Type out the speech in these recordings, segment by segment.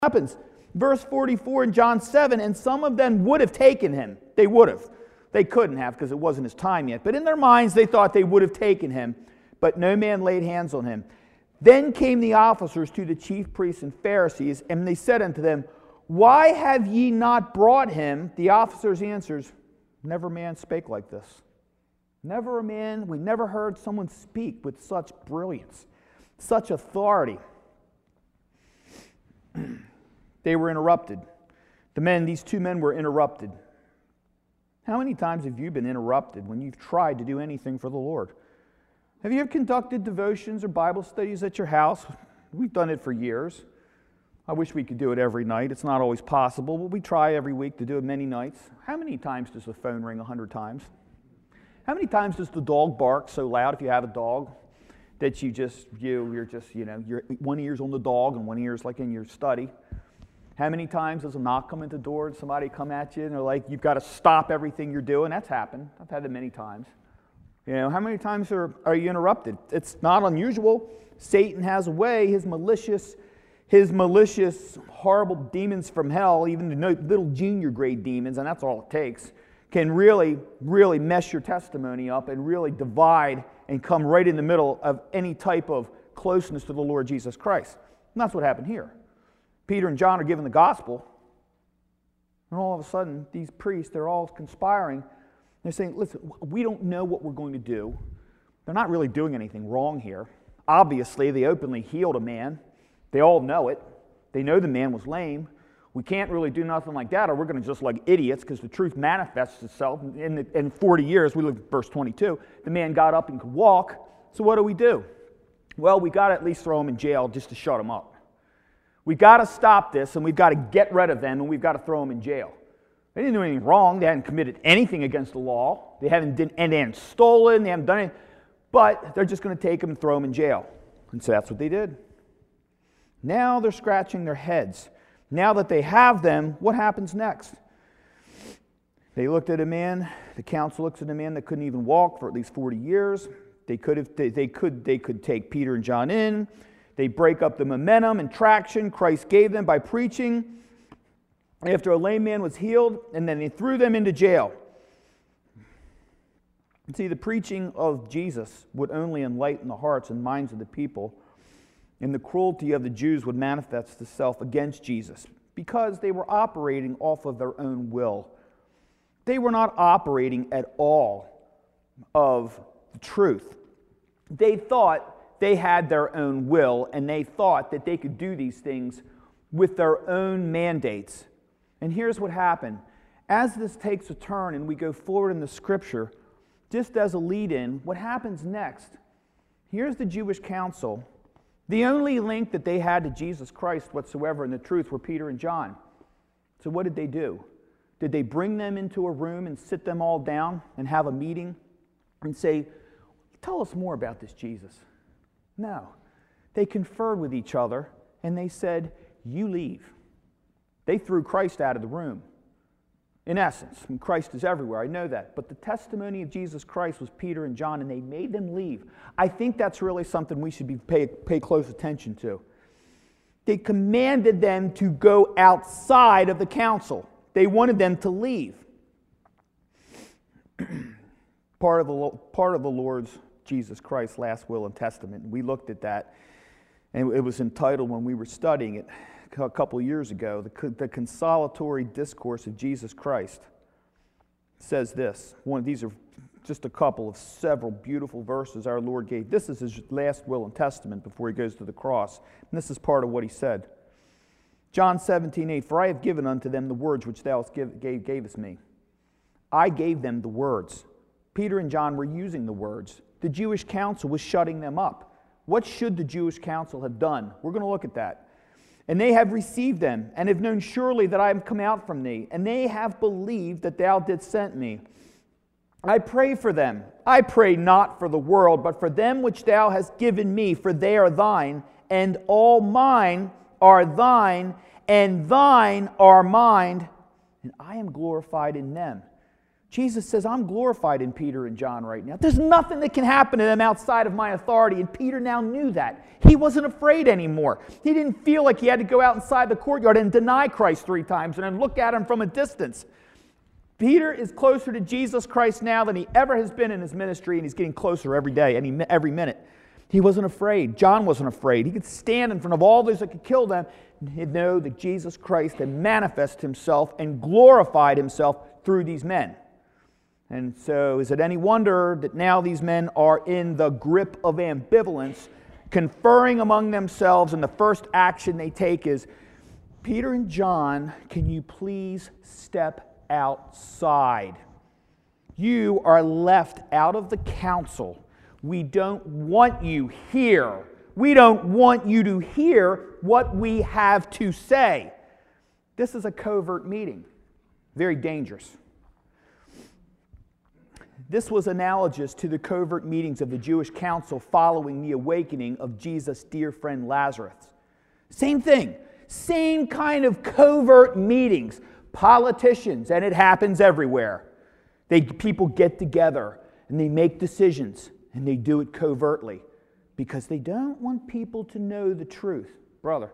happens? Verse 44 in John 7, and some of them would have taken him. They would have. They couldn't have because it wasn't his time yet. But in their minds, they thought they would have taken him. But no man laid hands on him. Then came the officers to the chief priests and Pharisees, and they said unto them, Why have ye not brought him? The officers answers, Never man spake like this. Never a man, we never heard someone speak with such brilliance, such authority. They were interrupted. These two men were interrupted. How many times have you been interrupted when you've tried to do anything for the Lord? Have you ever conducted devotions or Bible studies at your house? We've done it for years. I wish we could do it every night. It's not always possible, but we try every week to do it many nights. How many times does the phone ring? 100 times? How many times does the dog bark so loud if you have a dog that you're one ear's on the dog and one ear's like in your study? How many times does a knock come at the door and somebody come at you and they're like, you've got to stop everything you're doing? That's happened. I've had it many times. How many times are you interrupted? It's not unusual. Satan has a way. His malicious, horrible demons from hell, even the little junior grade demons, and that's all it takes, can really, really mess your testimony up and really divide and come right in the middle of any type of closeness to the Lord Jesus Christ. And that's what happened here. Peter and John are given the gospel, and all of a sudden, these priests, they're all conspiring. They're saying, listen, we don't know what we're going to do. They're not really doing anything wrong here. Obviously, they openly healed a man. They all know it. They know the man was lame. We can't really do nothing like that, or we're going to just like idiots, because the truth manifests itself. In 40 years, we look at verse 22, the man got up and could walk. So what do? Well, we got to at least throw him in jail just to shut him up. We've got to stop this, and we've got to get rid of them, and we've got to throw them in jail. They didn't do anything wrong. They hadn't committed anything against the law. They hadn't stolen. They haven't done anything. But they're just going to take them and throw them in jail. And so that's what they did. Now they're scratching their heads. Now that they have them, what happens next? They looked at a man. The council looks at a man that couldn't even walk for at least 40 years. They could take Peter and John in. They break up the momentum and traction Christ gave them by preaching after a lame man was healed, and then they threw them into jail. See, the preaching of Jesus would only enlighten the hearts and minds of the people, and the cruelty of the Jews would manifest itself against Jesus because they were operating off of their own will. They were not operating at all of the truth. They thought they had their own will, and they thought that they could do these things with their own mandates. And here's what happened. As this takes a turn and we go forward in the Scripture, just as a lead-in, what happens next? Here's the Jewish council. The only link that they had to Jesus Christ whatsoever in the truth were Peter and John. So what did they do? Did they bring them into a room and sit them all down and have a meeting and say, tell us more about this Jesus? No. They conferred with each other and they said, you leave. They threw Christ out of the room. In essence, Christ is everywhere, I know that. But the testimony of Jesus Christ was Peter and John, and they made them leave. I think that's really something we should pay close attention to. They commanded them to go outside of the council. They wanted them to leave. Part of the Lord's Jesus Christ's last will and testament. We looked at that, and it was entitled when we were studying it a couple of years ago, the consolatory discourse of Jesus Christ. It says this. These are just a couple of several beautiful verses our Lord gave. This is his last will and testament before he goes to the cross. And this is part of what he said. John 17:8, for I have given unto them the words which thou gavest me. I gave them the words. Peter and John were using the words. The Jewish council was shutting them up. What should the Jewish council have done? We're going to look at that. And they have received them, and have known surely that I am come out from thee, and they have believed that thou didst send me. I pray for them. I pray not for the world, but for them which thou hast given me, for they are thine, and all mine are thine, and thine are mine, and I am glorified in them. Jesus says, I'm glorified in Peter and John right now. There's nothing that can happen to them outside of my authority. And Peter now knew that. He wasn't afraid anymore. He didn't feel like he had to go out inside the courtyard and deny Christ 3 times and then look at him from a distance. Peter is closer to Jesus Christ now than he ever has been in his ministry, and he's getting closer every day, and every minute. He wasn't afraid. John wasn't afraid. He could stand in front of all those that could kill them and he'd know that Jesus Christ had manifested himself and glorified himself through these men. And so is it any wonder that now these men are in the grip of ambivalence, conferring among themselves, and the first action they take is, Peter and John, can you please step outside? You are left out of the council. We don't want you here. We don't want you to hear what we have to say. This is a covert meeting. Very dangerous. This was analogous to the covert meetings of the Jewish council following the awakening of Jesus' dear friend Lazarus. Same thing. Same kind of covert meetings. Politicians, and it happens everywhere. People get together and they make decisions, and they do it covertly because they don't want people to know the truth. Brother.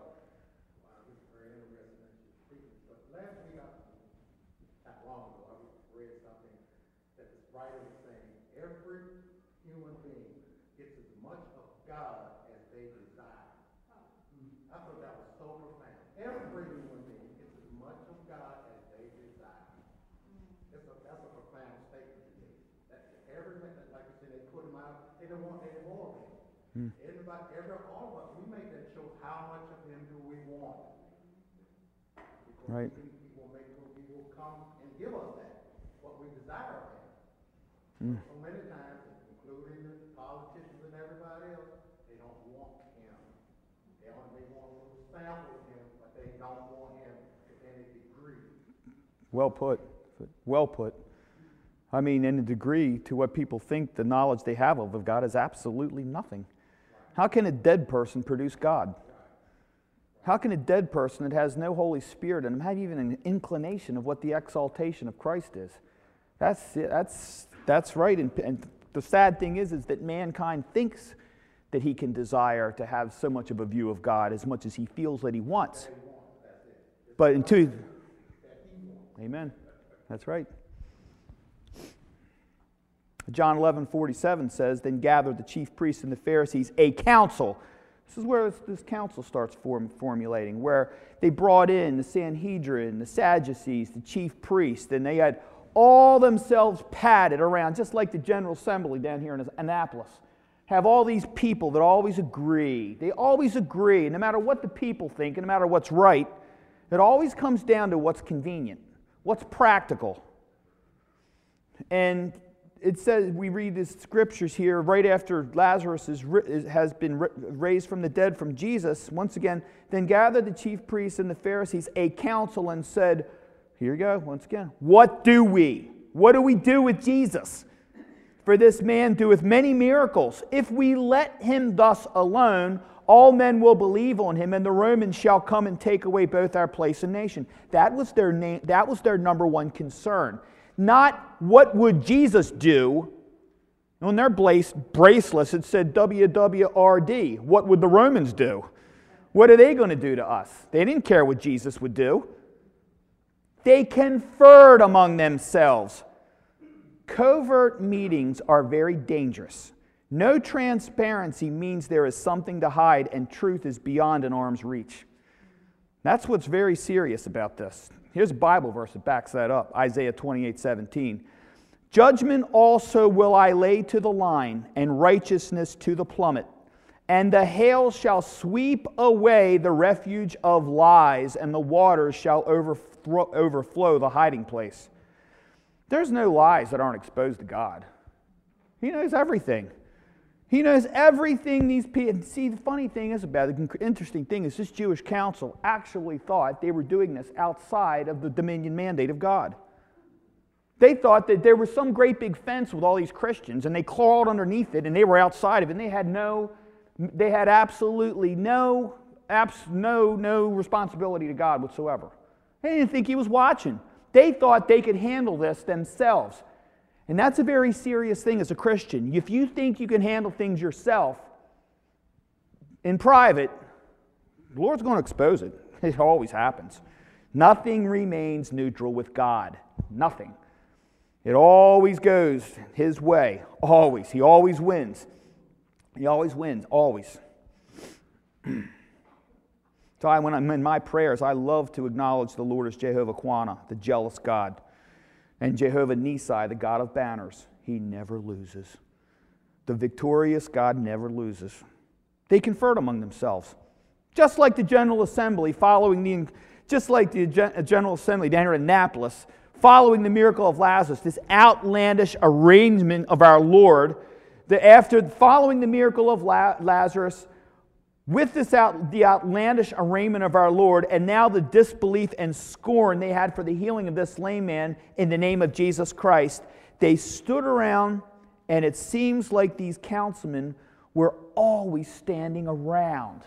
All of us, we make that show how much of him do we want. Because right. People come and give us that, what we desire of him. So many times, including the politicians and everybody else, they don't want him. They want a little sample of him, but they don't want him to any degree. Well put. Well put. I mean, in a degree, to what people think the knowledge they have of God is absolutely nothing. How can a dead person produce God? How can a dead person that has no Holy Spirit in him have even an inclination of what the exaltation of Christ is? That's right. And the sad thing is that mankind thinks that he can desire to have so much of a view of God as much as he feels that he wants. But amen. That's right. John 11:47 says, then gathered the chief priests and the Pharisees a council. This is where this council starts formulating, where they brought in the Sanhedrin, the Sadducees, the chief priests, and they had all themselves padded around, just like the General Assembly down here in Annapolis. Have all these people that always agree. They always agree, and no matter what the people think, and no matter what's right, it always comes down to what's convenient, what's practical. And it says, we read the scriptures here right after Lazarus has been raised from the dead from Jesus. Once again, then gathered the chief priests and the Pharisees a council and said, here you go, once again, what do we do with Jesus? For this man doeth many miracles. If we let him thus alone, all men will believe on him, and the Romans shall come and take away both our place and nation. That was their number one concern. Not what would Jesus do. On their bracelets it said WWRD. What would the Romans do? What are they going to do to us? They didn't care what Jesus would do. They conferred among themselves. Covert meetings are very dangerous. No transparency means there is something to hide and truth is beyond an arm's reach. That's what's very serious about this. Here's a Bible verse that backs that up. Isaiah 28:17. Judgment also will I lay to the line, and righteousness to the plummet. And the hail shall sweep away the refuge of lies, and the waters shall overflow the hiding place. There's no lies that aren't exposed to God. He knows everything. He knows everything these people... See, the funny thing is about it, the interesting thing is this Jewish council actually thought they were doing this outside of the dominion mandate of God. They thought that there was some great big fence with all these Christians, and they crawled underneath it, and they were outside of it, and they had absolutely no responsibility to God whatsoever. They didn't think he was watching. They thought they could handle this themselves. And that's a very serious thing as a Christian. If you think you can handle things yourself in private, the Lord's going to expose it. It always happens. Nothing remains neutral with God. Nothing. It always goes His way. Always. He always wins. He always wins. Always. So when I'm in my prayers, I love to acknowledge the Lord as Jehovah Kwana, the jealous God, and Jehovah Nissi, the God of banners. He never loses. The victorious God never loses. They conferred among themselves. Just like the General Assembly General Assembly down here in Annapolis, following the miracle of Lazarus, this outlandish arrangement of our Lord, following the miracle of Lazarus, with the outlandish arraignment of our Lord, and now the disbelief and scorn they had for the healing of this lame man in the name of Jesus Christ, they stood around, and it seems like these councilmen were always standing around.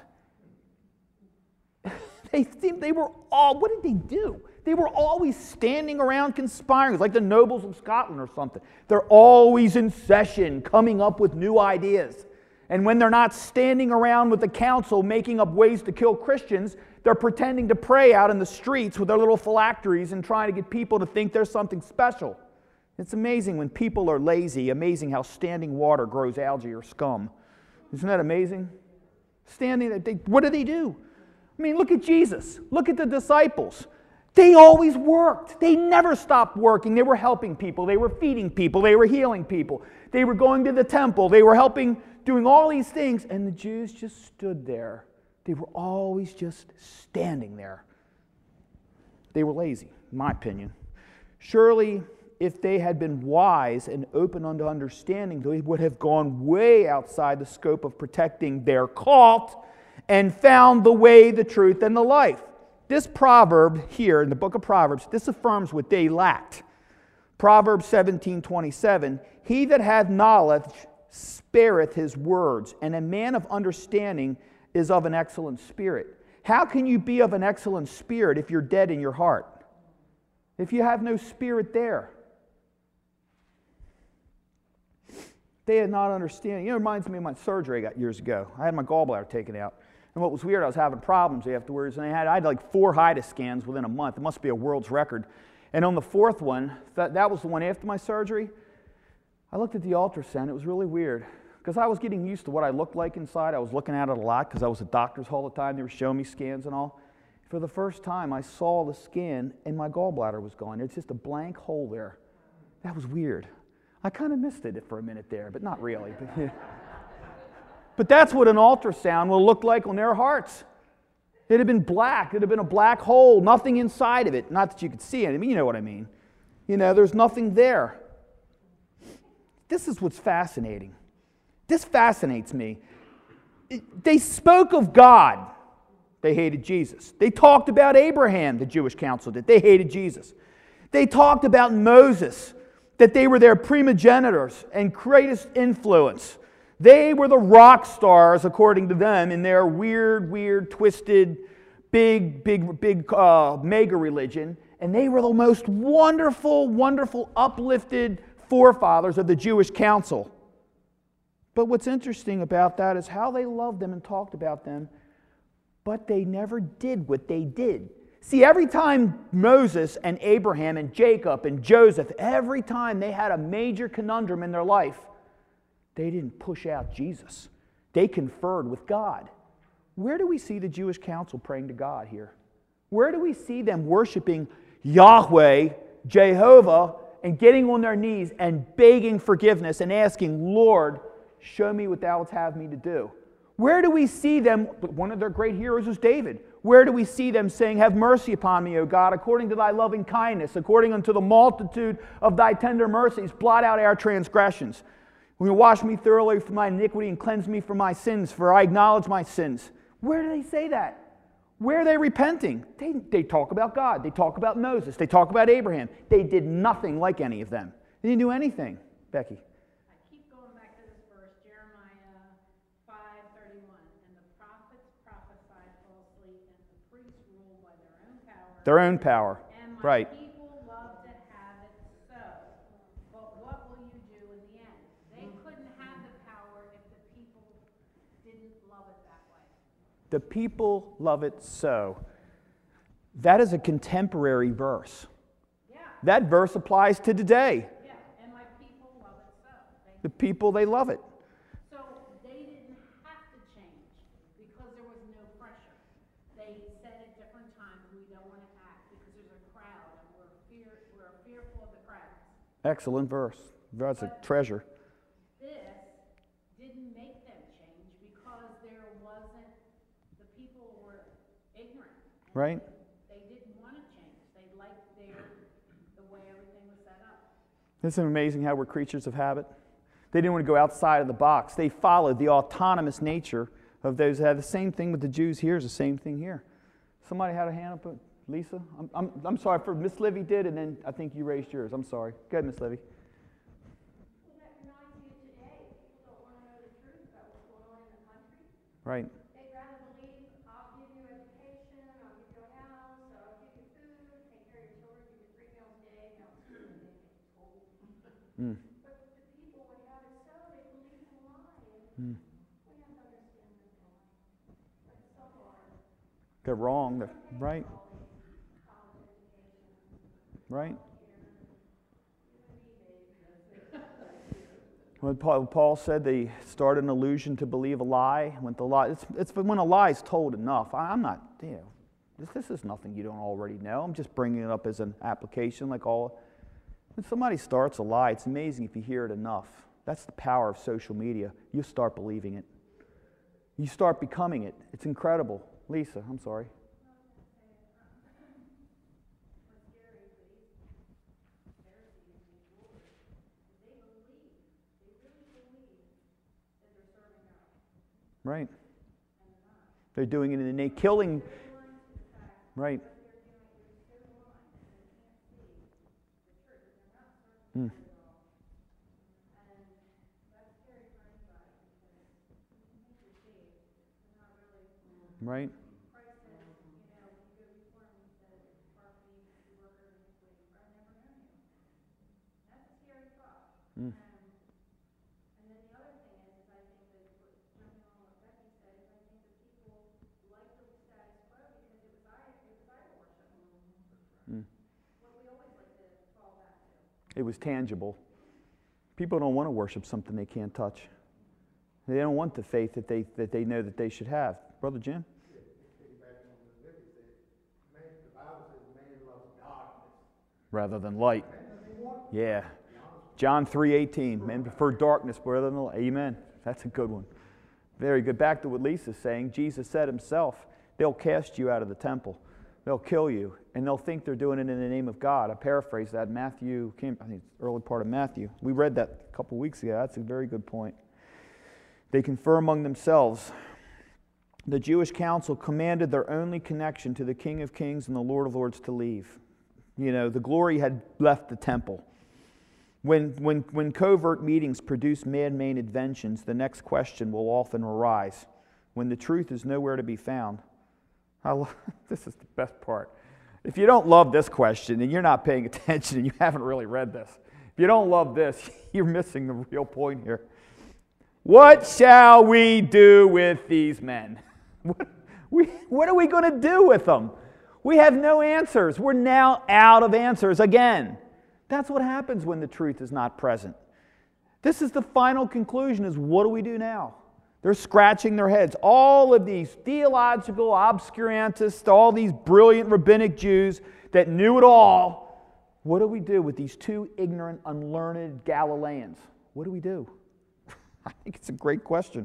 What did they do? They were always standing around conspiring. It's like the nobles of Scotland or something. They're always in session, coming up with new ideas. And when they're not standing around with the council making up ways to kill Christians, they're pretending to pray out in the streets with their little phylacteries and trying to get people to think there's something special. It's amazing when people are lazy, amazing how standing water grows algae or scum. Isn't that amazing? What do? I mean, look at Jesus. Look at the disciples. They always worked. They never stopped working. They were helping people. They were feeding people. They were healing people. They were going to the temple. They were doing all these things. And the Jews just stood there. They were always just standing there. They were lazy, in my opinion. Surely, if they had been wise and open unto understanding, they would have gone way outside the scope of protecting their cult and found the way, the truth, and the life. This proverb here in the book of Proverbs, this affirms what they lacked. Proverbs 17:27, he that hath knowledge spareth his words, and a man of understanding is of an excellent spirit. How can you be of an excellent spirit if you're dead in your heart? If you have no spirit there? They had not understanding. It reminds me of my surgery I got years ago. I had my gallbladder taken out. And what was weird, I was having problems afterwards, and I had like 4 HIDA scans within a month. It must be a world's record. And on the 4th one, that was the one after my surgery, I looked at the ultrasound. It was really weird because I was getting used to what I looked like inside. I was looking at it a lot because I was at doctors all the time. They were showing me scans and all. For the first time, I saw the scan, and my gallbladder was gone. It's just a blank hole there. That was weird. I kind of missed it for a minute there, but not really. But that's what an ultrasound will look like on their hearts. It had been black. It had been a black hole, nothing inside of it. Not that you could see it. I mean, you know what I mean. There's nothing there. This is what's fascinating. This fascinates me. They spoke of God. They hated Jesus. They talked about Abraham, the Jewish council did. They hated Jesus. They talked about Moses, that they were their primogenitors and greatest influence. They were the rock stars, according to them, in their weird, twisted, big mega religion. And they were the most wonderful, uplifted forefathers of the Jewish council. But what's interesting about that is how they loved them and talked about them, but they never did what they did. See, every time Moses and Abraham and Jacob and Joseph, every time they had a major conundrum in their life, they didn't push out Jesus. They conferred with God. Where do we see the Jewish council praying to God here? Where do we see them worshiping Yahweh, Jehovah, and getting on their knees and begging forgiveness and asking, Lord, show me what thou wouldst have me to do? Where do we see them? One of their great heroes was David. Where do we see them saying, have mercy upon me, O God, according to thy loving kindness, according unto the multitude of thy tender mercies, blot out our transgressions. Will you wash me thoroughly from my iniquity and cleanse me from my sins, for I acknowledge my sins. Where do they say that? Where are they repenting? They talk about God. They talk about Moses. They talk about Abraham. They did nothing like any of them. They didn't do anything. Becky. I keep going back to this verse, Jeremiah 5:31. And the prophets prophesied falsely, and the priests ruled by their own power. Their own power. And my right. people love to have it so. But what will The people love it so. That is a contemporary verse. Yeah, That verse applies to today. yeah, and my people love it so. The people, they love it. So they didn't have to change because there was no pressure. They said at different times, we don't want to act because there's a crowd and we're fearful of the crowds. Excellent verse. That's a treasure. This didn't make them change because there wasn't, the people were ignorant. And Right? They didn't want to change. They liked the way everything was set up. Isn't it amazing how we're creatures of habit? They didn't want to go outside of the box. They followed the autonomous nature of those that had the same thing with the Jews here is the same thing here. Somebody had a hand up? Lisa? I'm sorry, for Miss Livy did, and then I think you raised yours. I'm sorry. Go ahead, Miss Livy. Well, that reminds me of today. People don't want to know the truth about what's going on in the country. Right. They'd rather believe, I'll give you education, I'll give you a house, I'll give you food, take care of your children, give you 3 meals a day. No, they get told. Mm. But the people would have it so, they believe in lie. And we have to understand that they're lying. But some are. They're wrong. They're, right. College education. Right. When Paul said they start an illusion to believe a lie, when the lie, it's when a lie is told enough. I'm not, this is nothing you don't already know. I'm just bringing it up as an application like all. When somebody starts a lie, it's amazing if you hear it enough. That's the power of social media. You start believing it. You start becoming it. It's incredible. Lisa, I'm sorry. Right. They're doing it in the name, killing. Right. Mm. Right. Mm. And then the other thing is I think that jumping on what Becky said, is I think that people like the status quo because it was idol worship. Mm. What we always like to fall back to. It was tangible. People don't want to worship something they can't touch. They don't want the faith that they know that they should have. Brother Jim? Piggybacking on what Libby said, the Bible says man loves darkness. Rather than light. Yeah. John 3:18. Men prefer darkness rather than light. Amen. That's a good one. Very good. Back to what Lisa's saying. Jesus said himself, they'll cast you out of the temple. They'll kill you. And they'll think they're doing it in the name of God. I paraphrase that. Matthew, I think it's early part of Matthew. We read that a couple weeks ago. That's a very good point. They confer among themselves. The Jewish council commanded their only connection to the King of Kings and the Lord of Lords to leave. The glory had left the temple. When covert meetings produce man-made inventions, the next question will often arise. When the truth is nowhere to be found. This is the best part. If you don't love this question, then you're not paying attention and you haven't really read this. If you don't love this, you're missing the real point here. What shall we do with these men? What are we going to do with them? We have no answers. We're now out of answers again. That's what happens when the truth is not present. This is the final conclusion, is what do we do now? They're scratching their heads. All of these theological obscurantists, all these brilliant rabbinic Jews that knew it all, what do we do with these two ignorant, unlearned Galileans? What do we do? I think it's a great question.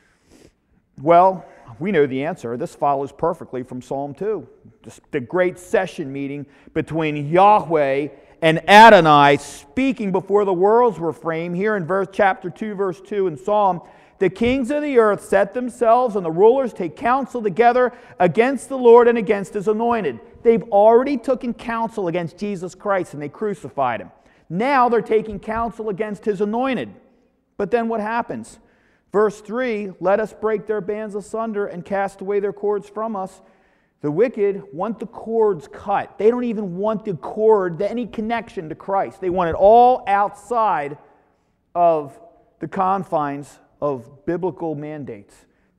Well, we know the answer. This follows perfectly from Psalm 2. The great session meeting between Yahweh and Adonai, speaking before the worlds were framed. Here in chapter 2, verse 2 in Psalm, the kings of the earth set themselves and the rulers take counsel together against the Lord and against His anointed. They've already taken counsel against Jesus Christ and they crucified Him. Now they're taking counsel against His anointed. But then what happens? Verse 3, let us break their bands asunder and cast away their cords from us. The wicked want the cords cut. They don't even want the cord, any connection to Christ. They want it all outside of the confines of biblical mandates.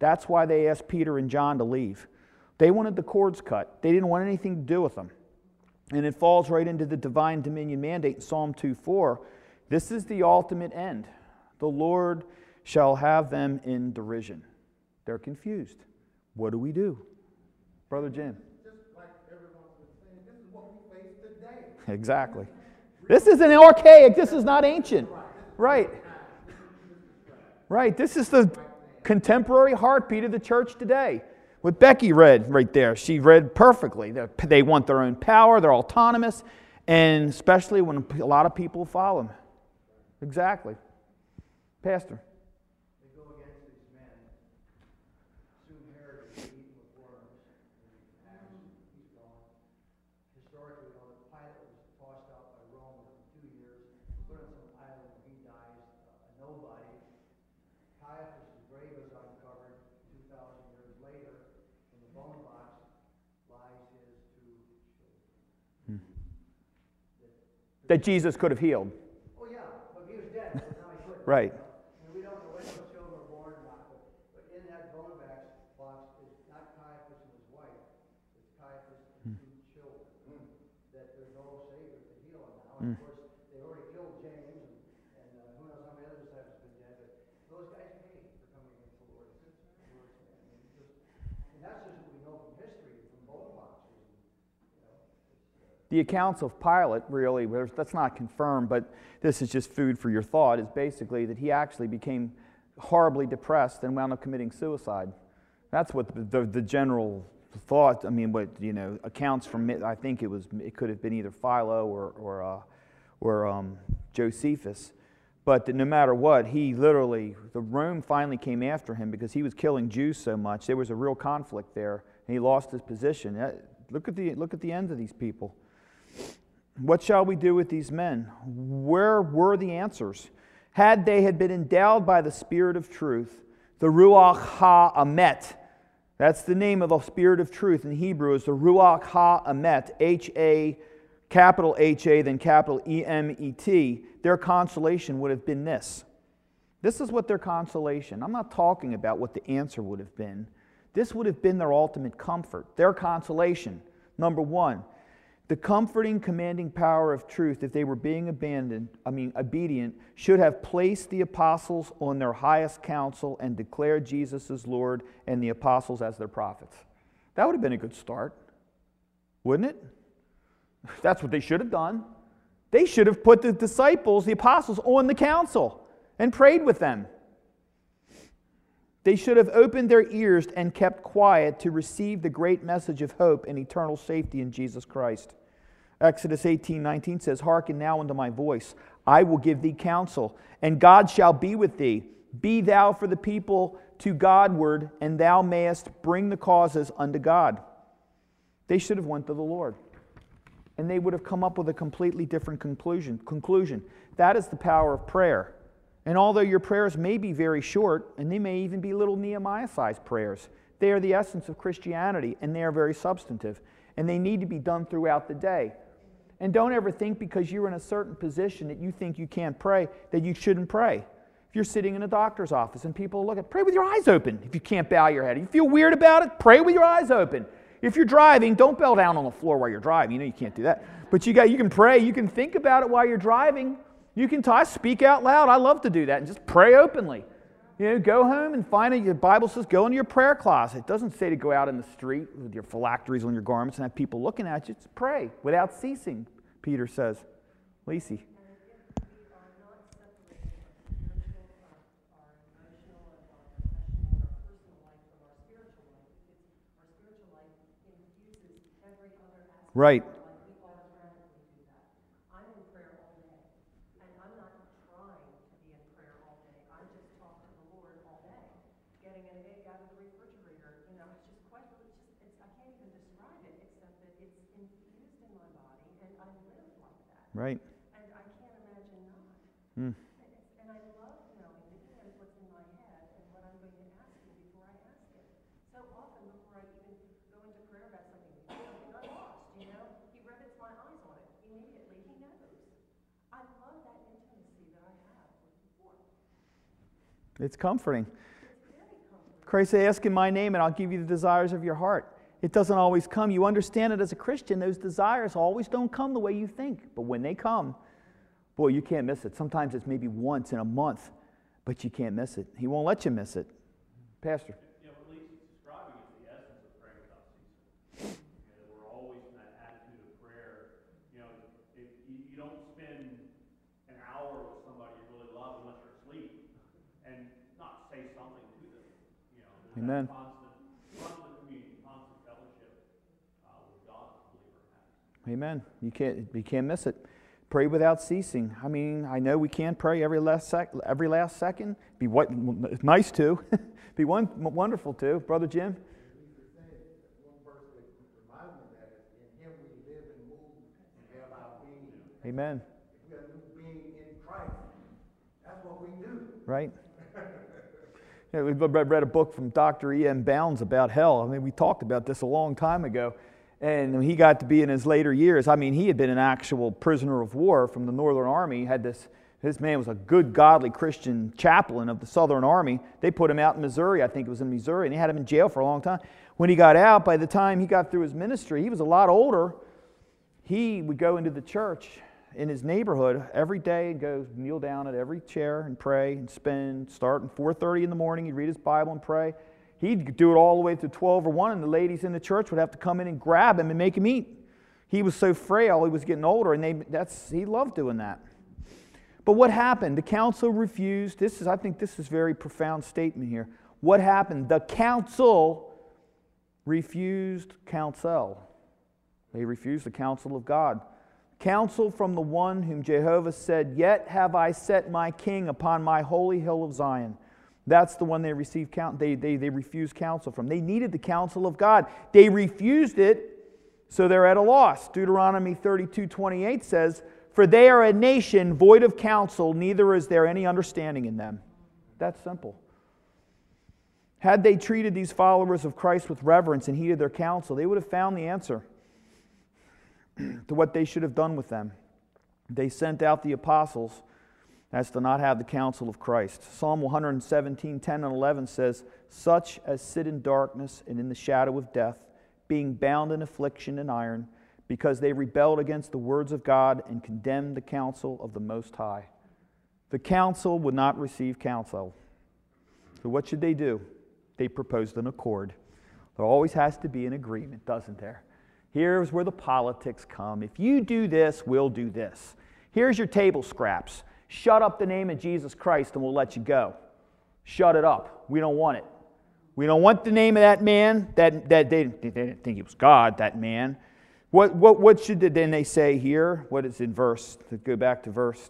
That's why they asked Peter and John to leave. They wanted the cords cut. They didn't want anything to do with them. And it falls right into the divine dominion mandate in Psalm 2:4. This is the ultimate end. The Lord shall have them in derision. They're confused. What do we do? Brother Jim. Just like everyone's been saying, this is what we face today. Exactly. This isn't archaic. This is not ancient. Right. Right. This is the contemporary heartbeat of the church today. What Becky read right there, she read perfectly. They want their own power, they're autonomous, and especially when a lot of people follow them. Exactly. Pastor. They go against these men, soon Herod is eaten with worms, and he's gone. Historically, the Pilate was tossed out by Rome for 2 years, put on some island where he dies, a nobody. Caiaphas' grave is uncovered 2,000 years later, and the bone box lies his two children. That Jesus could have healed. Oh yeah, but he was dead, so now he couldn't. Right. And we don't know when those children were born or not, but in that bone box is not Caiaphas and his wife, it's Caiaphas and two children. That there's no Savior to heal them now. And of course, they already killed James, and who knows how many other disciples have been dead, but those guys paid for coming against the Lord. And that's just what we know from history, from bone boxes. The accounts of Pilate, really, that's not confirmed, but this is just food for your thought, is basically that he actually became horribly depressed and wound up committing suicide. That's what the general thought, accounts from it. I think it could have been either Philo or Josephus. But that no matter what, the Rome finally came after him because he was killing Jews so much. There was a real conflict there, and he lost his position. Look at the end of these people. What shall we do with these men? Where were the answers? Had they been endowed by the Spirit of truth, the Ruach HaEmet, that's the name of the Spirit of truth in Hebrew, is the Ruach HaEmet, H-A, capital H-A, then capital E-M-E-T, their consolation would have been this. This is what their consolation, I'm not talking about what the answer would have been. This would have been their ultimate comfort, their consolation. Number one, the comforting, commanding power of truth, if they were being obedient, should have placed the apostles on their highest council and declared Jesus as Lord and the apostles as their prophets. That would have been a good start, wouldn't it? That's what they should have done. They should have put the disciples, the apostles, on the council and prayed with them. They should have opened their ears and kept quiet to receive the great message of hope and eternal safety in Jesus Christ. Exodus 18:19 says, "Hearken now unto my voice. I will give thee counsel, and God shall be with thee. Be thou for the people to Godward, and thou mayest bring the causes unto God." They should have went to the Lord, and they would have come up with a completely different conclusion. That is the power of prayer. And although your prayers may be very short, and they may even be little Nehemiah-sized prayers, they are the essence of Christianity, and they are very substantive. And they need to be done throughout the day. And don't ever think because you're in a certain position that you think you can't pray, that you shouldn't pray. If you're sitting in a doctor's office and people look at, pray with your eyes open if you can't bow your head. If you feel weird about it, pray with your eyes open. If you're driving, don't bow down on the floor while you're driving. You can't do that. But you can pray. You can think about it while you're driving. You can speak out loud. I love to do that and just pray openly. Go home and find your Bible says go into your prayer closet. It doesn't say to go out in the street with your phylacteries on your garments and have people looking at you. Just pray without ceasing, Peter says. Lacey. Right. Right. And I can't imagine not. And I love knowing that He knows what's in my head and what I'm going to ask Him before I ask Him. So often before I even go into prayer about something I'm lost, He rivets my eyes on it immediately. He knows. I love that intimacy that I have with the Lord. It's comforting. It's very comforting. Christ said, ask in my name and I'll give you the desires of your heart. It doesn't always come. You understand it as a Christian, those desires always don't come the way you think. But when they come, boy, you can't miss it. Sometimes it's maybe once in a month, but you can't miss it. He won't let you miss it. Pastor. You know, what Lisa's describing is the essence of praying without ceasing. You know, we're always in that attitude of prayer. You know, if you don't spend an hour with somebody you really love unless you're asleep, and not say something to them. You know, there's Amen. that constant communion, constant fellowship with God as a believer has. Amen. You can't miss it. Pray without ceasing. I mean, I know we can't pray every last second. Be what nice to. Be wonderful to. Brother Jim. One verse that reminds me of that is, in him we live and move and have our being. Amen. If we are a new being in Christ, that's what we do. Right? Yeah, we read a book from Dr. E.M. Bounds about hell. I mean, we talked about this a long time ago. And when he got to be in his later years, I mean, he had been an actual prisoner of war from the Northern Army. He had this man was a good, godly Christian chaplain of the Southern Army. They put him out in Missouri. I think it was in Missouri. And they had him in jail for a long time. When he got out, by the time he got through his ministry, he was a lot older. He would go into the church in his neighborhood every day and go kneel down at every chair and pray and start at 4:30 in the morning. He'd read his Bible and pray. He'd do it all the way to 12 or 1, and the ladies in the church would have to come in and grab him and make him eat. He was so frail, he was getting older, and he loved doing that. But what happened? The council refused. I think this is a very profound statement here. What happened? The council refused counsel. They refused the counsel of God. Counsel from the one whom Jehovah said, "Yet have I set my king upon my holy hill of Zion." That's the one they received. They refused counsel from. They needed the counsel of God. They refused it, so they're at a loss. Deuteronomy 32:28 says, "For they are a nation void of counsel, neither is there any understanding in them." That's simple. Had they treated these followers of Christ with reverence and heeded their counsel, they would have found the answer to what they should have done with them. They sent out the apostles as to not have the counsel of Christ. Psalm 117:10 and 11 says, "Such as sit in darkness and in the shadow of death, being bound in affliction and iron, because they rebelled against the words of God and condemned the counsel of the Most High." The council would not receive counsel. So what should they do? They proposed an accord. There always has to be an agreement, doesn't there? Here's where the politics come. If you do this, we'll do this. Here's your table scraps. Shut up the name of Jesus Christ and we'll let you go. Shut it up. We don't want it. We don't want the name of that man. That they didn't think he was God, that man. What should then they say here? What is in verse? Go back to verse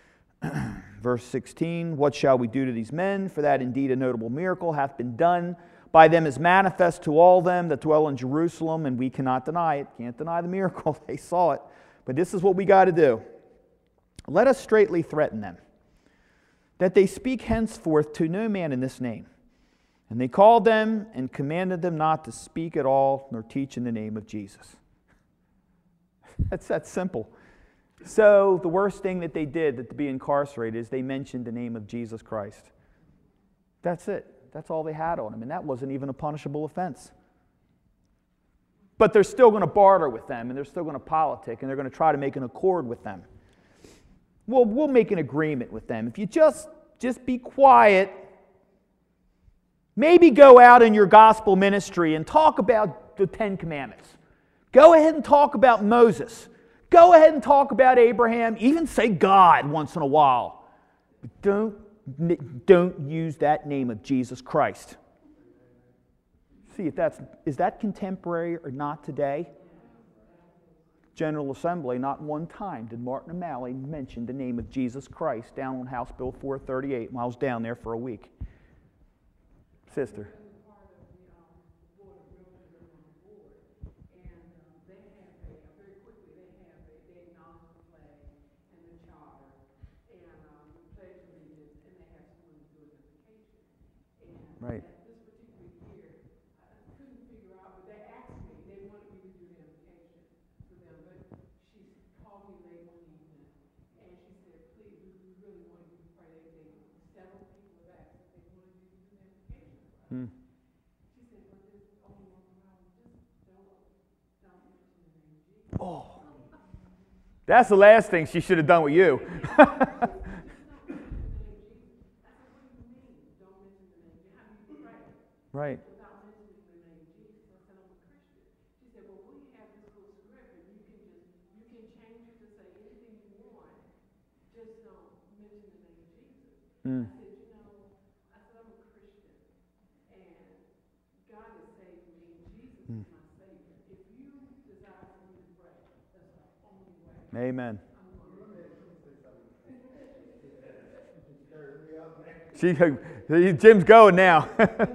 16. "What shall we do to these men? For that indeed a notable miracle hath been done by them, is manifest to all them that dwell in Jerusalem, and we cannot deny it." Can't deny the miracle. They saw it. But this is what we got to do. "Let us straitly threaten them, that they speak henceforth to no man in this name. And they called them and commanded them not to speak at all, nor teach in the name of Jesus." That's that simple. So the worst thing that they did to be incarcerated is they mentioned the name of Jesus Christ. That's it. That's all they had on him. And that wasn't even a punishable offense. But they're still going to barter with them, and they're still going to politic, and they're going to try to make an accord with them. We'll make an agreement with them. If you just be quiet, maybe go out in your gospel ministry and talk about the 10 Commandments. Go ahead and talk about Moses. Go ahead and talk about Abraham. Even say God once in a while. But don't use that name of Jesus Christ. See if is that contemporary or not today? General Assembly, not one time did Martin O'Malley mention the name of Jesus Christ down on House Bill 438 when I was down there for a week. Sister. Right. This particular year, I couldn't figure out, but they asked me, they wanted me to do the invocation for them, but she called me late one evening, and she said, "Please, we really want you to pray." Several people have asked if they wanted you to do the invocation for us. That's the last thing she should have done with you. Right. Without mentioning the name Jesus. I said, I'm a Christian. She said, well, we have this little script and you can change it to say anything you want. Just don't mention the name Jesus. Mm. I said, I'm a Christian and God has saved me. Jesus is my Savior. If you desire for me to pray, that's the only way. Amen. I'm going to Jim's going now.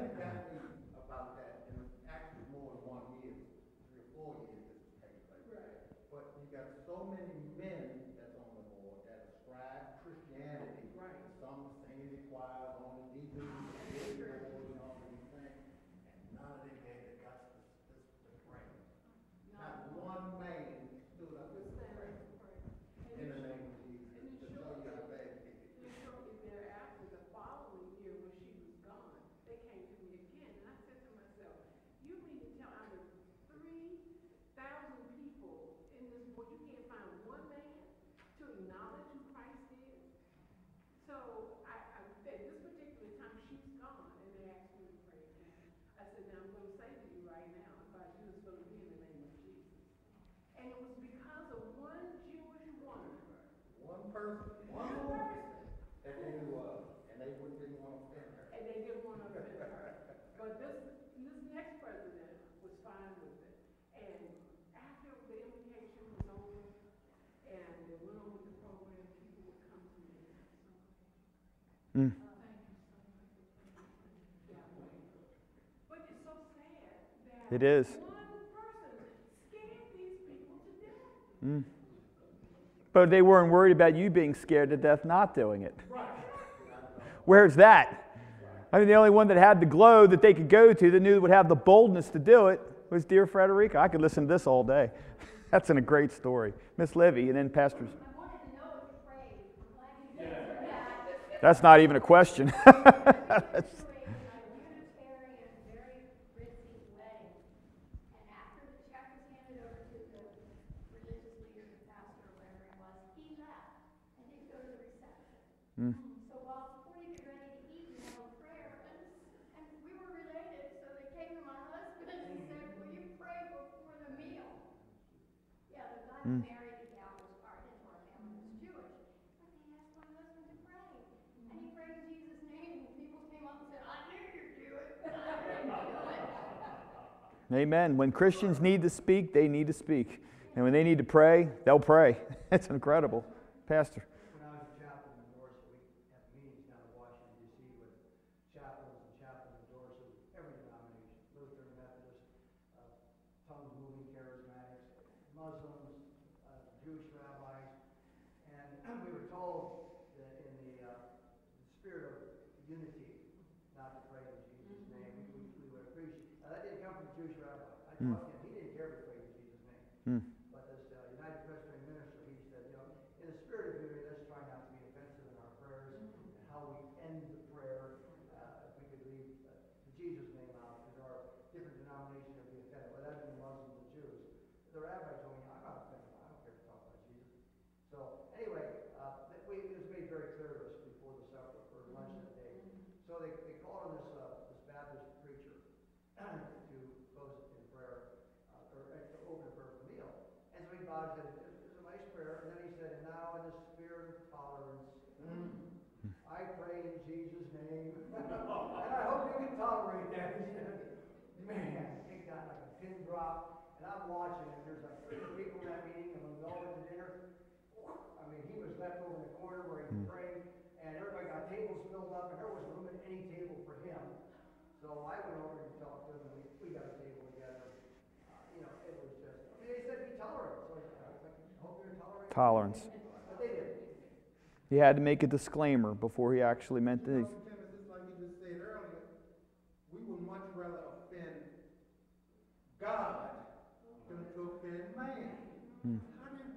about that, and actually more than 1 year, 3 or 4 years this has taken place. But you got so many men that's on the board that ascribe Christianity. Some singing in choirs, on the deacons, and all these things, and none of them had the guts to pray. Not one man stood up and prayed in the name of Jesus. To show you how bad it is. shortly thereafter, the following year when she was gone, they came to me again, and I said to myself, you mean to tell out of 3,000 people in this world, you can't find one man to acknowledge who Christ is? So at this particular time, she's gone, and they asked me to pray again. I said, now I'm going to say to you right now, but you was going to be in the name of Jesus. And it was because of one Jewish woman. One person, one woman that they knew of, and they didn't want to offend her. And they didn't want to offend her. But this next president was fine with it. And after the invocation was over, and they went on with the program, people would come to me and say, Mm. thank you so much that way. But it's so sad that It is. one person scared these people to death. Mm. But they weren't worried about you being scared to death not doing it. Where's that? I mean, the only one that had the glow that they could go to that knew would have the boldness to do it was dear Frederica. I could listen to this all day. That's a great story. Miss Livy, and then Pastors. I wanted to know if you prayed. I'm glad you answered that. That's not even a question. That's in a Unitarian, very ritzy way. And after the check was handed over to the religious leader, the pastor, or whatever it was, he left and didn't go to the reception. So while before you get ready to eat, you have a prayer, and we were related, so they came to my husband and said, will you pray before the meal? Yeah, the guy who married the gal was part into our family was Jewish. But they asked my husband to pray. And he prayed in Jesus' name, and people came up and said, I knew you'd do it. I knew you'd do it. Amen. When Christians need to speak, they need to speak. And when they need to pray, they'll pray. It's incredible. Pastor. When I was a chaplain in Dorset, we had meetings down in Washington, D.C. with chaplains in Dorset, every denomination, Lutheran, Methodist, tongue-moving charismatics, Muslims, Jewish rabbis, and we were told that in the spirit of unity, not to pray in Jesus' name. We would appreciate. Now that didn't come from the Jewish rabbi. I talked to him. He didn't care if we prayed in Jesus' name. But this United Presbyterian minister, he said, in the spirit of unity, let's try not to be offensive in our prayers and how we end the prayer. If we could leave the Jesus name out, because our different denominations would be offended. But that would be Muslims and Jews. The rabbi told me, I'm not offended. I don't care to talk about Jesus. So anyway, it was made very clear to us before the supper for lunch that day. So they called on this Baptist preacher to close in prayer, or to open prayer for the meal. And so he bowed and said, it was a nice prayer. And then he said, and now in the spirit of tolerance, I pray in Jesus' name. And I hope you can tolerate that. He said, man, it got like a pin drop. And I'm watching, and there's like 30 people in that meeting, and when we all went to dinner, I mean, he was left over in the corner where he prayed, and everybody got tables filled up, and there wasn't room at any table for him. So I went over and talked to him, and we got a table together. It was just, they said be tolerant. So I was like, I hope you're tolerant. Tolerance. But they did. He had to make a disclaimer before he actually meant to. Tim, it's just like you just said earlier. We would much rather offend God than to offend man. How does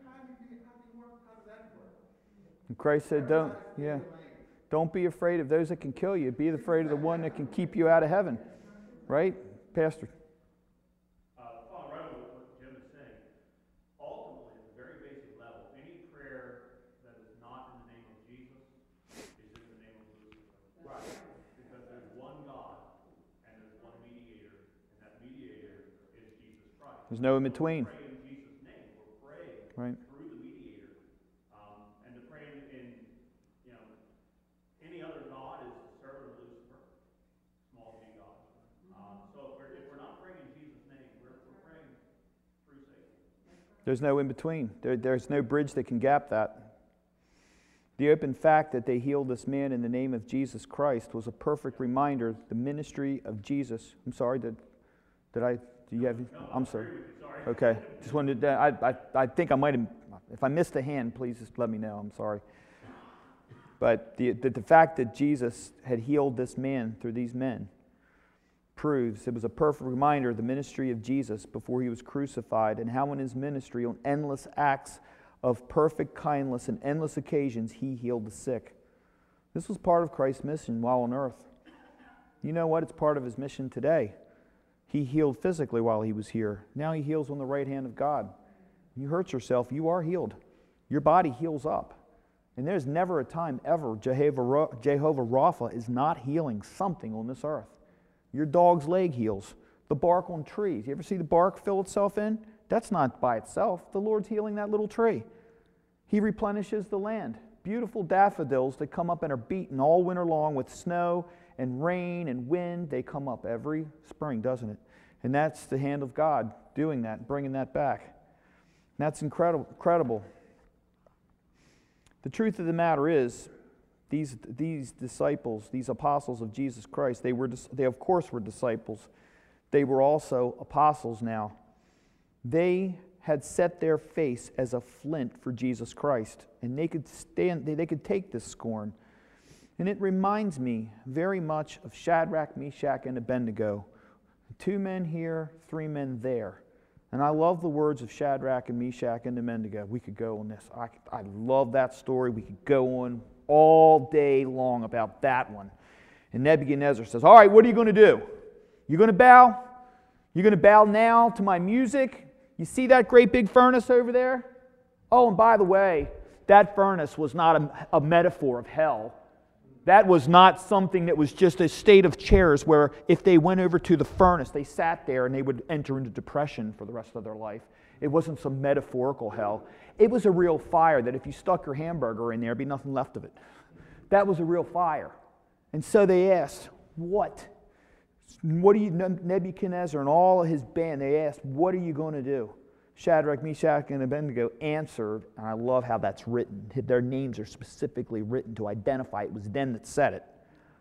that work? And Christ said, don't be afraid of those that can kill you. Be afraid of the one that can keep you out of heaven. Right? Pastor. Following right with what Jim is saying, ultimately, at the very basic level, any There's no in between. We're praying in Jesus' name. We're praying Right. through the mediator. And to pray in any other God is the servant of Lucifer, small g God. So if we're not praying in Jesus' name, we're praying through Satan. There's no in between. There's no bridge that can gap that. The open fact that they healed this man in the name of Jesus Christ was a perfect reminder the ministry of Jesus. I'm sorry, do you have? I'm sorry. Okay, just wanted to. I think I might have. If I missed a hand, please just let me know. I'm sorry. But the fact that Jesus had healed this man through these men proves it was a perfect reminder of the ministry of Jesus before he was crucified, and how in his ministry on endless acts of perfect kindness and endless occasions he healed the sick. This was part of Christ's mission while on earth. You know what? It's part of his mission today. He healed physically while he was here. Now he heals on the right hand of God. You hurt yourself, you are healed. Your body heals up. And there's never a time ever Jehovah Rapha is not healing something on this earth. Your dog's leg heals. The bark on trees. You ever see the bark fill itself in? That's not by itself. The Lord's healing that little tree. He replenishes the land. Beautiful daffodils that come up and are beaten all winter long with snow and rain and wind. They come up every spring, doesn't it? And that's the hand of God doing that, bringing that back. And that's incredible. The truth of the matter is, these disciples, these apostles of Jesus Christ, they of course were disciples. They were also apostles now. They had set their face as a flint for Jesus Christ, and they could take this scorn. And it reminds me very much of Shadrach, Meshach, and Abednego. 2 men here, 3 men there. And I love the words of Shadrach and Meshach and Abednego. We could go on this. I love that story. We could go on all day long about that one. And Nebuchadnezzar says, all right, what are you going to do? You're going to bow? You're going to bow now to my music? You see that great big furnace over there? Oh, and by the way, that furnace was not a metaphor of hell. That was not something that was just a state of chairs where if they went over to the furnace, they sat there and they would enter into depression for the rest of their life. It wasn't some metaphorical hell. It was a real fire that if you stuck your hamburger in there, there'd be nothing left of it. That was a real fire. And so they asked, what? What do you, Nebuchadnezzar and all of his band, they asked, what are you going to do? Shadrach, Meshach, and Abednego answered, and I love how that's written. Their names are specifically written to identify it was them that said it.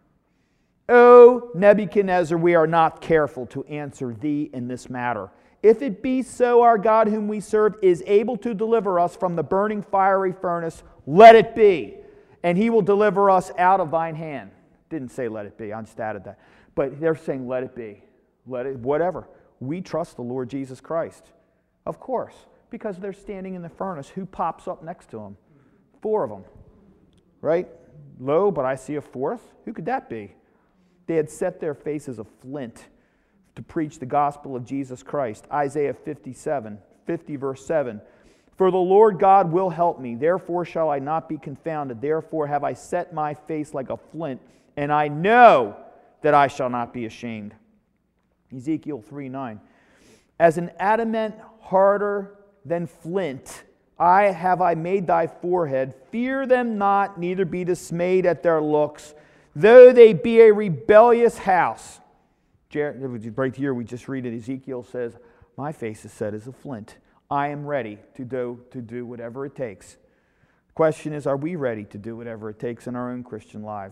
O Nebuchadnezzar, we are not careful to answer thee in this matter. If it be so, our God whom we serve is able to deliver us from the burning fiery furnace, let it be, and he will deliver us out of thine hand. Didn't say let it be, I just added that. But they're saying let it be, let it, whatever. We trust the Lord Jesus Christ. Of course, because they're standing in the furnace. Who pops up next to them? 4 of them, right? Lo, but I see a 4th. Who could that be? They had set their faces a flint to preach the gospel of Jesus Christ. Isaiah 50 verse 7. For the Lord God will help me, therefore shall I not be confounded. Therefore have I set my face like a flint, and I know that I shall not be ashamed. Ezekiel 3:9. As an adamant harder than flint, I made thy forehead. Fear them not, neither be dismayed at their looks, though they be a rebellious house. Right here we just read it. Ezekiel says, my face is set as a flint. I am ready to do whatever it takes. The question is, are we ready to do whatever it takes in our own Christian lives?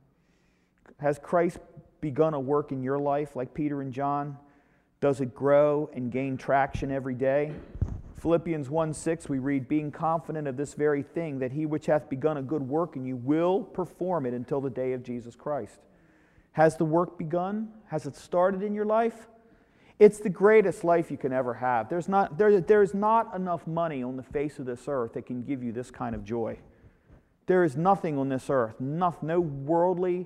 Has Christ begun a work in your life like Peter and John? Does it grow and gain traction every day? Philippians 1:6 we read, being confident of this very thing, that he which hath begun a good work in you will perform it until the day of Jesus Christ. Has the work begun? Has it started in your life? It's the greatest life you can ever have. There's not enough money on the face of this earth that can give you this kind of joy. There is nothing on this earth, no worldly,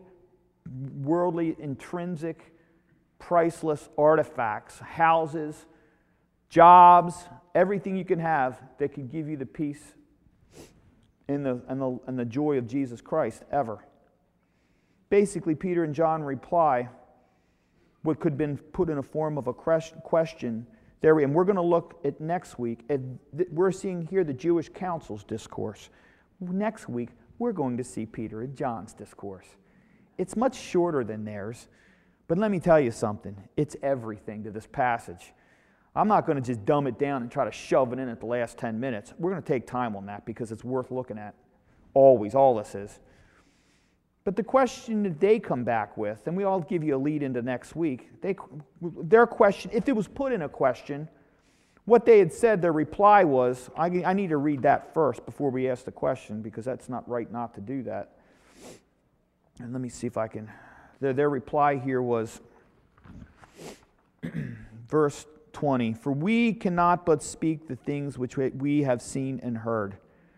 intrinsic, priceless artifacts, houses, jobs, everything you can have that can give you the peace and the joy of Jesus Christ ever. Basically, Peter and John reply what could have been put in a form of a question There, and we're going to look at next week, we're seeing here the Jewish council's discourse. Next week, we're going to see Peter and John's discourse. It's much shorter than theirs, but let me tell you something. It's everything to this passage. I'm not going to just dumb it down and try to shove it in at the last 10 minutes. We're going to take time on that because it's worth looking at. Always, all this is. But the question that they come back with, and we all give you a lead into next week, their question, if it was put in a question, what they had said, their reply was, I need to read that first before we ask the question because that's not right not to do that. And let me see if I can. Their reply here was, verse 20, "For we cannot but speak the things which we have seen and heard."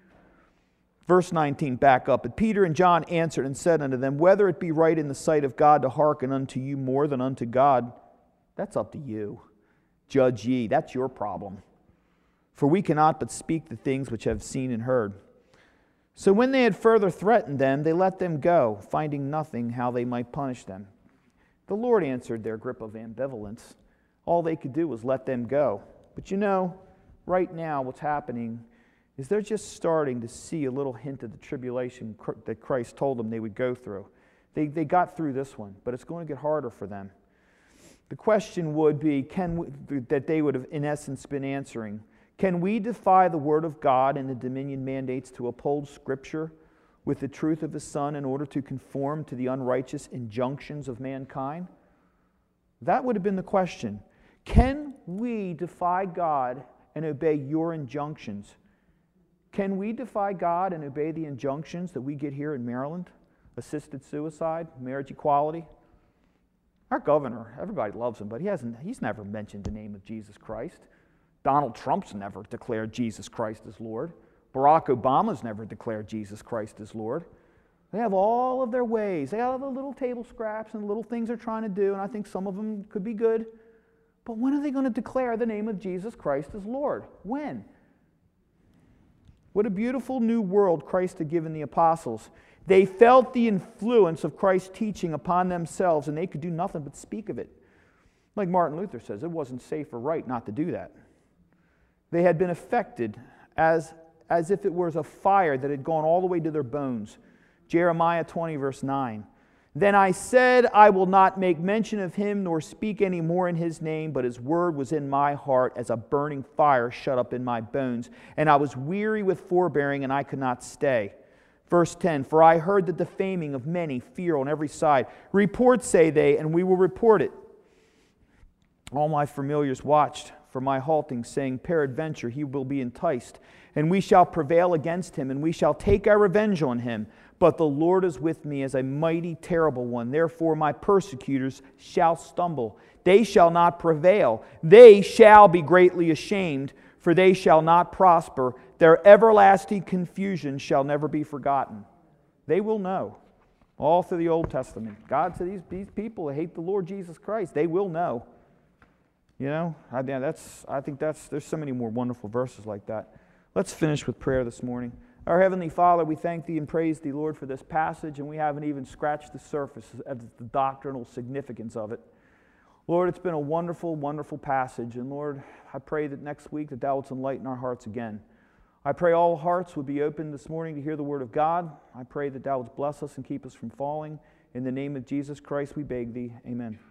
Verse 19, back up. "But Peter and John answered and said unto them, Whether it be right in the sight of God to hearken unto you more than unto God, that's up to you. Judge ye." That's your problem. "For we cannot but speak the things which have seen and heard." So when they had further threatened them, they let them go, finding nothing how they might punish them. The Lord answered their grip of ambivalence. All they could do was let them go. But you know, right now what's happening is they're just starting to see a little hint of the tribulation that Christ told them they would go through. They got through this one, but it's going to get harder for them. The question would be, that they would have in essence been answering, can we defy the Word of God and the dominion mandates to uphold Scripture with the truth of His Son in order to conform to the unrighteous injunctions of mankind? That would have been the question. Can we defy God and obey your injunctions? Can we defy God and obey the injunctions that we get here in Maryland? Assisted suicide, marriage equality. Our governor, everybody loves him, but he's never mentioned the name of Jesus Christ. Donald Trump's never declared Jesus Christ as Lord. Barack Obama's never declared Jesus Christ as Lord. They have all of their ways. They have the little table scraps and little things they're trying to do, and I think some of them could be good. But when are they going to declare the name of Jesus Christ as Lord? When? What a beautiful new world Christ had given the apostles. They felt the influence of Christ's teaching upon themselves, and they could do nothing but speak of it. Like Martin Luther says, it wasn't safe or right not to do that. They had been affected as if it was a fire that had gone all the way to their bones. Jeremiah 20, verse 9. "Then I said, I will not make mention of him, nor speak any more in his name, but his word was in my heart as a burning fire shut up in my bones. And I was weary with forbearing, and I could not stay." Verse 10, "For I heard the defaming of many, fear on every side. Report, say they, and we will report it. All my familiars watched for my halting, saying, Peradventure he will be enticed, and we shall prevail against him, and we shall take our revenge on him. But the Lord is with me as a mighty, terrible one. Therefore my persecutors shall stumble. They shall not prevail. They shall be greatly ashamed, for they shall not prosper. Their everlasting confusion shall never be forgotten." They will know. All through the Old Testament. God said these people that hate the Lord Jesus Christ, they will know. You know, I think there's so many more wonderful verses like that. Let's finish with prayer this morning. Our Heavenly Father, we thank Thee and praise Thee, Lord, for this passage, and we haven't even scratched the surface of the doctrinal significance of it. Lord, it's been a wonderful, wonderful passage, and Lord, I pray that next week that Thou wouldst enlighten our hearts again. I pray all hearts would be open this morning to hear the Word of God. I pray that Thou wouldst bless us and keep us from falling. In the name of Jesus Christ we beg Thee, amen.